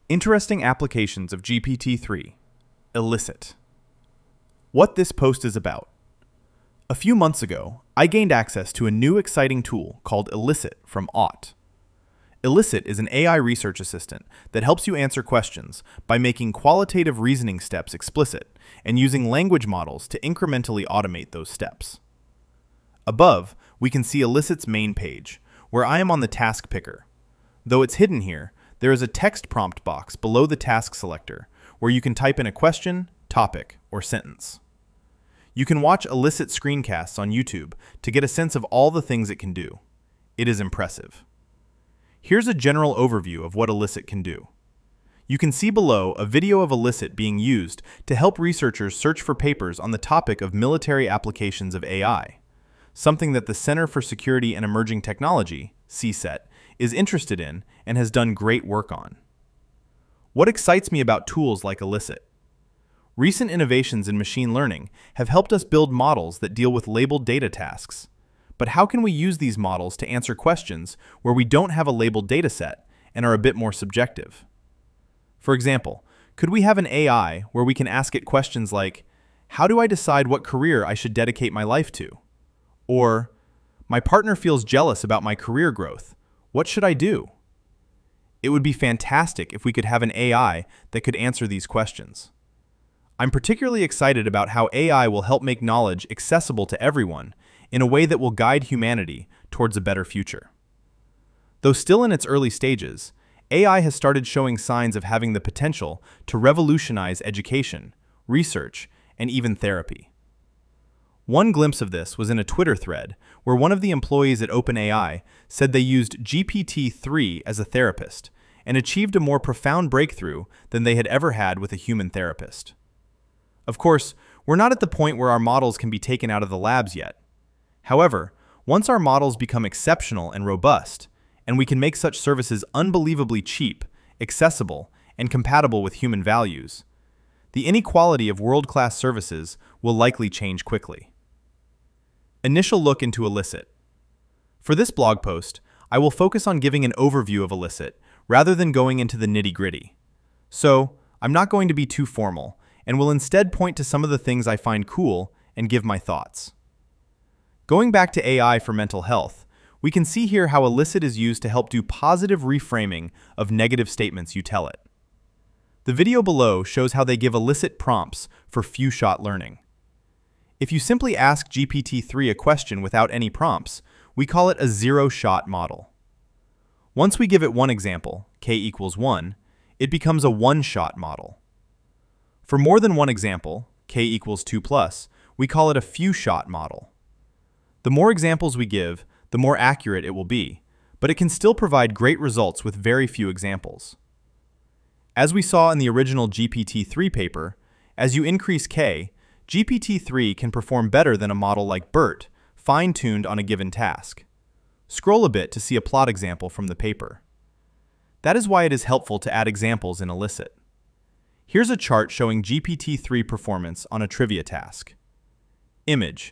Interesting applications of GPT-3. Elicit. What this post is about. A few months ago, I gained access to a new exciting tool called Elicit from Aught. Elicit is an AI research assistant that helps you answer questions by making qualitative reasoning steps explicit and using language models to incrementally automate those steps. Above, we can see Elicit's main page, where I am on the task picker. Though it's hidden here, there is a text prompt box below the task selector where you can type in a question, topic, or sentence. You can watch Elicit screencasts on YouTube to get a sense of all the things it can do. It is impressive. Here's a general overview of what Elicit can do. You can see below a video of Elicit being used to help researchers search for papers on the topic of military applications of AI, something that the Center for Security and Emerging Technology, CSET, is interested in and has done great work on. What excites me about tools like Elicit? Recent innovations in machine learning have helped us build models that deal with labeled data tasks. But how can we use these models to answer questions where we don't have a labeled dataset and are a bit more subjective? For example, could we have an AI where we can ask it questions like, how do I decide what career I should dedicate my life to? Or, my partner feels jealous about my career growth. What should I do? It would be fantastic if we could have an AI that could answer these questions. I'm particularly excited about how AI will help make knowledge accessible to everyone in a way that will guide humanity towards a better future. Though still in its early stages, AI has started showing signs of having the potential to revolutionize education, research, and even therapy. One glimpse of this was in a Twitter thread where one of the employees at OpenAI said they used GPT-3 as a therapist and achieved a more profound breakthrough than they had ever had with a human therapist. Of course, we're not at the point where our models can be taken out of the labs yet. However, once our models become exceptional and robust, and we can make such services unbelievably cheap, accessible, and compatible with human values, the inequality of world-class services will likely change quickly. Initial look into Elicit. For this blog post, I will focus on giving an overview of Elicit rather than going into the nitty-gritty. So, I'm not going to be too formal, and will instead point to some of the things I find cool and give my thoughts. Going back to AI for mental health, we can see here how Elicit is used to help do positive reframing of negative statements you tell it. The video below shows how they give Elicit prompts for few-shot learning. If you simply ask GPT-3 a question without any prompts, we call it a zero-shot model. Once we give it one example, k equals 1, it becomes a one-shot model. For more than one example, k equals 2 plus, we call it a few-shot model. The more examples we give, the more accurate it will be, but it can still provide great results with very few examples. As we saw in the original GPT-3 paper, as you increase k, GPT-3 can perform better than a model like BERT, fine-tuned on a given task. Scroll a bit to see a plot example from the paper. That is why it is helpful to add examples in Elicit. Here's a chart showing GPT-3 performance on a trivia task. Image: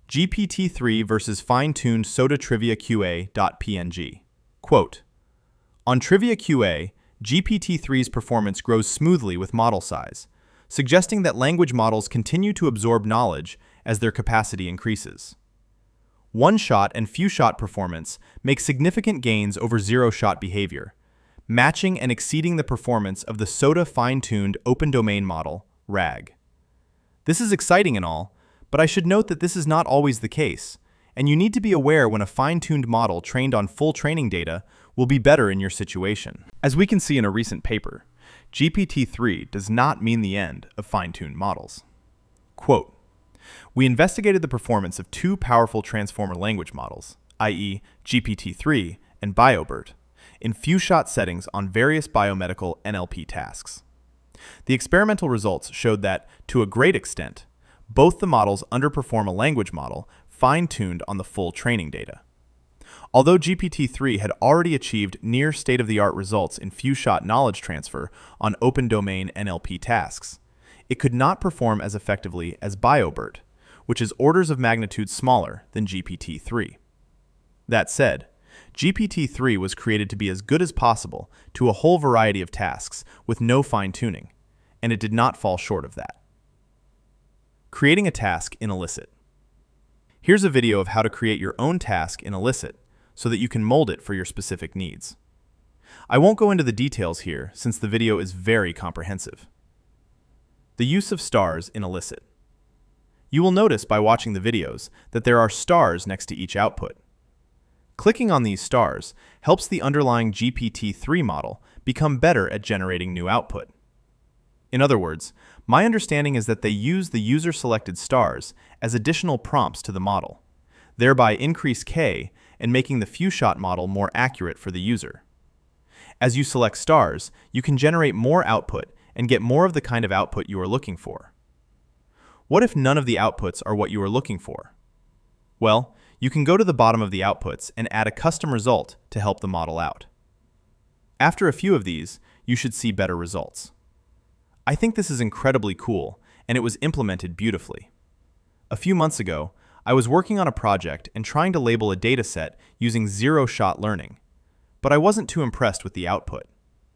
GPT-3 versus fine-tuned Soda Trivia QA.png. Quote: on Trivia QA, GPT-3's performance grows smoothly with model size, suggesting that language models continue to absorb knowledge as their capacity increases. One-shot and few-shot performance make significant gains over zero-shot behavior, matching and exceeding the performance of the SOTA fine-tuned open domain model, RAG. This is exciting and all, but I should note that this is not always the case, and you need to be aware when a fine-tuned model trained on full training data will be better in your situation. As we can see in a recent paper, GPT-3 does not mean the end of fine-tuned models. Quote: we investigated the performance of two powerful transformer language models, i.e. GPT-3 and BioBERT, in few-shot settings on various biomedical NLP tasks. The experimental results showed that, to a great extent, both the models underperform a language model fine-tuned on the full training data. Although GPT-3 had already achieved near state-of-the-art results in few-shot knowledge transfer on open domain NLP tasks, it could not perform as effectively as BioBERT, which is orders of magnitude smaller than GPT-3. That said, GPT-3 was created to be as good as possible to a whole variety of tasks with no fine-tuning, and it did not fall short of that. Creating a task in Elicit. Here's a video of how to create your own task in Elicit so that you can mold it for your specific needs. I won't go into the details here since the video is very comprehensive. The use of stars in Elicit. You will notice by watching the videos that there are stars next to each output. Clicking on these stars helps the underlying GPT-3 model become better at generating new output. In other words, my understanding is that they use the user-selected stars as additional prompts to the model, thereby increase K and making the few-shot model more accurate for the user. As you select stars, you can generate more output and get more of the kind of output you are looking for. What if none of the outputs are what you are looking for? Well, you can go to the bottom of the outputs and add a custom result to help the model out. After a few of these, you should see better results. I think this is incredibly cool, and it was implemented beautifully. A few months ago, I was working on a project and trying to label a dataset using zero-shot learning, but I wasn't too impressed with the output.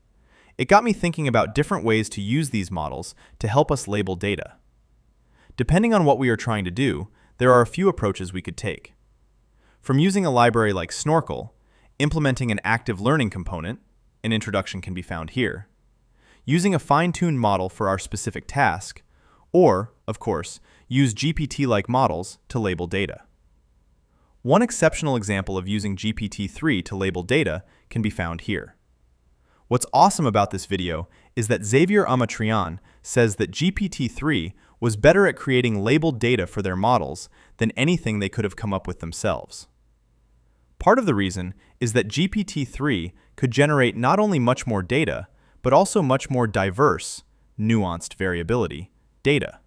It got me thinking about different ways to use these models to help us label data. Depending on what we are trying to do, there are a few approaches we could take. From using a library like Snorkel, implementing an active learning component, an introduction can be found here, using a fine-tuned model for our specific task, or, of course, use GPT-like models to label data. One exceptional example of using GPT-3 to label data can be found here. What's awesome about this video is that Xavier Amatrian says that GPT-3 was better at creating labeled data for their models than anything they could have come up with themselves. Part of the reason is that GPT-3 could generate not only much more data, but also much more diverse, nuanced variability data.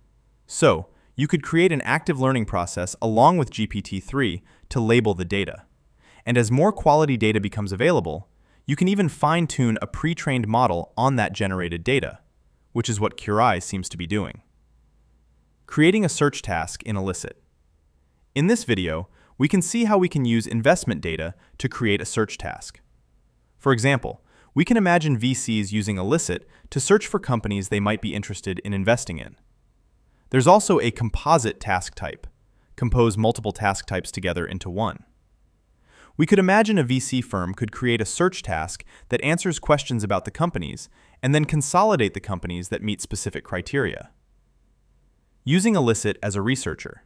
So, you could create an active learning process along with GPT-3 to label the data. And as more quality data becomes available, you can even fine-tune a pre-trained model on that generated data, which is what Curai seems to be doing. Creating a search task in Elicit. In this video, we can see how we can use investment data to create a search task. For example, we can imagine VCs using Elicit to search for companies they might be interested in investing in. There's also a composite task type, compose multiple task types together into one. We could imagine a VC firm could create a search task that answers questions about the companies and then consolidate the companies that meet specific criteria. Using Elicit as a researcher.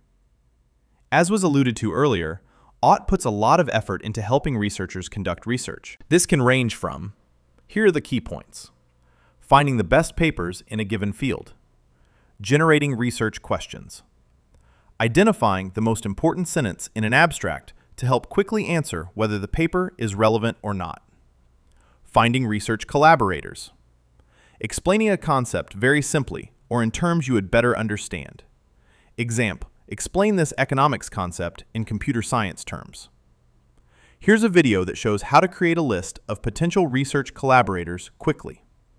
As was alluded to earlier, Aut puts a lot of effort into helping researchers conduct research. This can range from, here are the key points: finding the best papers in a given field, generating research questions, identifying the most important sentence in an abstract to help quickly answer whether the paper is relevant or not, finding research collaborators, explaining a concept very simply or in terms you would better understand. Example, explain this economics concept in computer science terms. Here's a video that shows how to create a list of potential research collaborators quickly.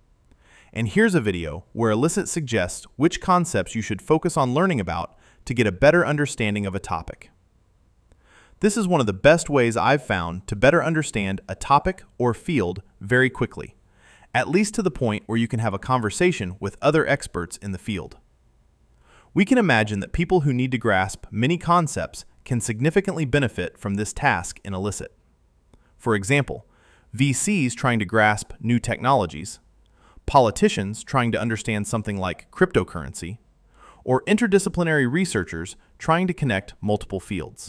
And here's a video where Elicit suggests which concepts you should focus on learning about to get a better understanding of a topic. This is one of the best ways I've found to better understand a topic or field very quickly, at least to the point where you can have a conversation with other experts in the field. We can imagine that people who need to grasp many concepts can significantly benefit from this task in Elicit. For example, VCs trying to grasp new technologies, politicians trying to understand something like cryptocurrency, or interdisciplinary researchers trying to connect multiple fields.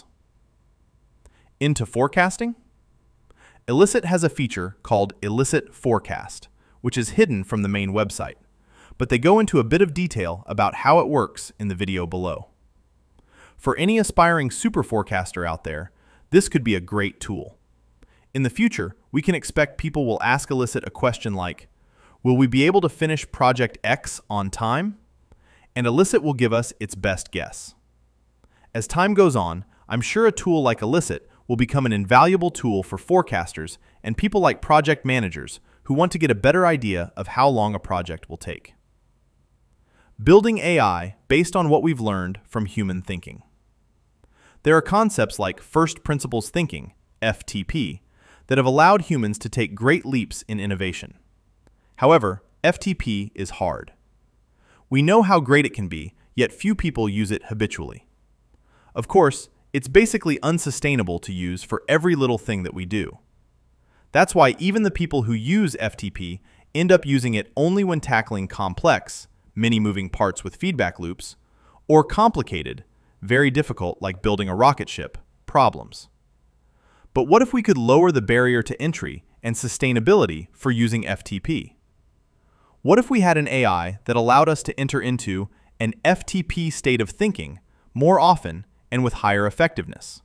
Into forecasting? Elicit has a feature called Elicit Forecast, which is hidden from the main website, but they go into a bit of detail about how it works in the video below. For any aspiring super forecaster out there, this could be a great tool. In the future, we can expect people will ask Elicit a question like, will we be able to finish Project X on time? And Elicit will give us its best guess. As time goes on, I'm sure a tool like Elicit will become an invaluable tool for forecasters and people like project managers who want to get a better idea of how long a project will take. Building AI based on what we've learned from human thinking. There are concepts like first principles thinking FTP, that have allowed humans to take great leaps in innovation. However, FTP is hard. We know how great it can be, yet few people use it habitually. Of course, it's basically unsustainable to use for every little thing that we do. That's why even the people who use FTP end up using it only when tackling complex, many moving parts with feedback loops, or complicated, very difficult like building a rocket ship, problems. But what if we could lower the barrier to entry and sustainability for using FTP? What if we had an AI that allowed us to enter into an FTP state of thinking more often and with higher effectiveness?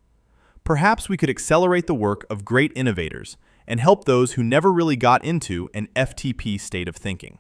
Perhaps we could accelerate the work of great innovators and help those who never really got into an FTP state of thinking.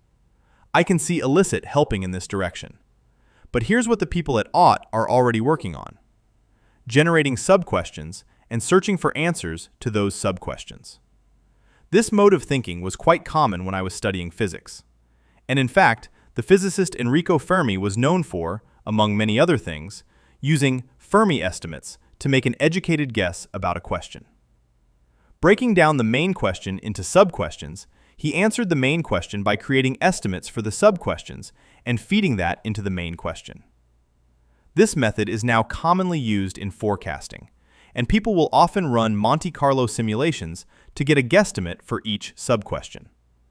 I can see Elicit helping in this direction. But here's what the people at OTT are already working on: generating sub-questions and searching for answers to those sub-questions. This mode of thinking was quite common when I was studying physics. And in fact, the physicist Enrico Fermi was known for, among many other things, using Fermi estimates to make an educated guess about a question. Breaking down the main question into sub-questions, he answered the main question by creating estimates for the sub-questions and feeding that into the main question. This method is now commonly used in forecasting, and people will often run Monte Carlo simulations to get a guesstimate for each sub-question.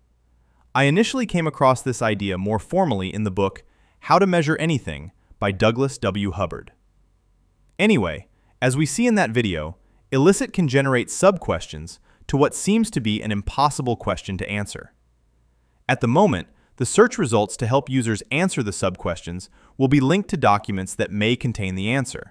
I initially came across this idea more formally in the book How to Measure Anything by Douglas W. Hubbard. Anyway, as we see in that video, Elicit can generate sub-questions to what seems to be an impossible question to answer. At the moment, the search results to help users answer the sub-questions will be linked to documents that may contain the answer.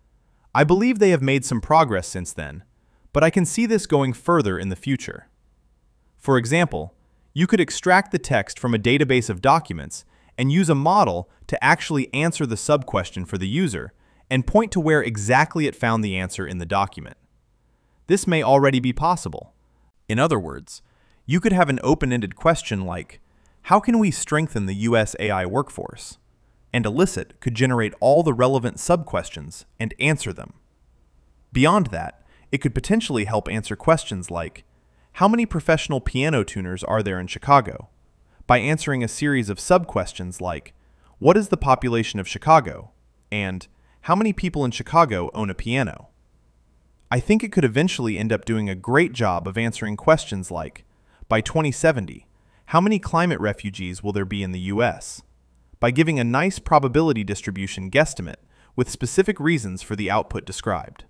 I believe they have made some progress since then, but I can see this going further in the future. For example, you could extract the text from a database of documents and use a model to actually answer the sub-question for the user and point to where exactly it found the answer in the document. This may already be possible. In other words, you could have an open-ended question like, how can we strengthen the US AI workforce? And Elicit could generate all the relevant sub-questions and answer them. Beyond that, it could potentially help answer questions like, how many professional piano tuners are there in Chicago? By answering a series of sub-questions like, what is the population of Chicago? And how many people in Chicago own a piano? I think it could eventually end up doing a great job of answering questions like, by 2070, how many climate refugees will there be in the US? By giving a nice probability distribution guesstimate with specific reasons for the output described.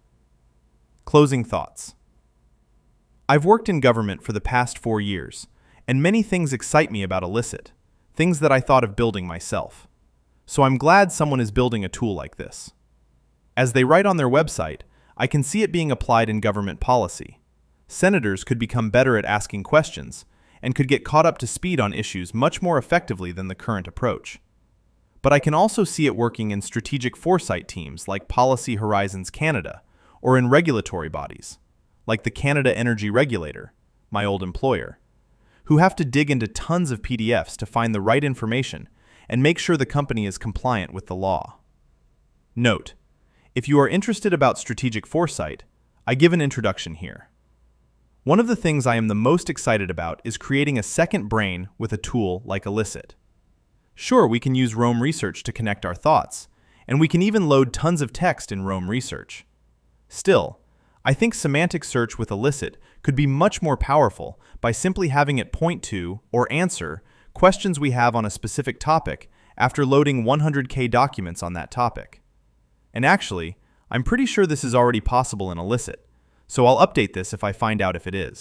Closing thoughts. I've worked in government for the past 4 years, and many things excite me about Elicit, things that I thought of building myself. So I'm glad someone is building a tool like this. As they write on their website, I can see it being applied in government policy. Senators could become better at asking questions and could get caught up to speed on issues much more effectively than the current approach. But I can also see it working in strategic foresight teams like Policy Horizons Canada, or in regulatory bodies, like the Canada Energy Regulator, my old employer, who have to dig into tons of PDFs to find the right information and make sure the company is compliant with the law. Note: if you are interested about strategic foresight, I give an introduction here. One of the things I am the most excited about is creating a second brain with a tool like Elicit. Sure, we can use Roam Research to connect our thoughts, and we can even load tons of text in Roam Research. Still, I think semantic search with Elicit could be much more powerful by simply having it point to or answer questions we have on a specific topic after loading 100K documents on that topic. And actually, I'm pretty sure this is already possible in Elicit, so I'll update this if I find out if it is.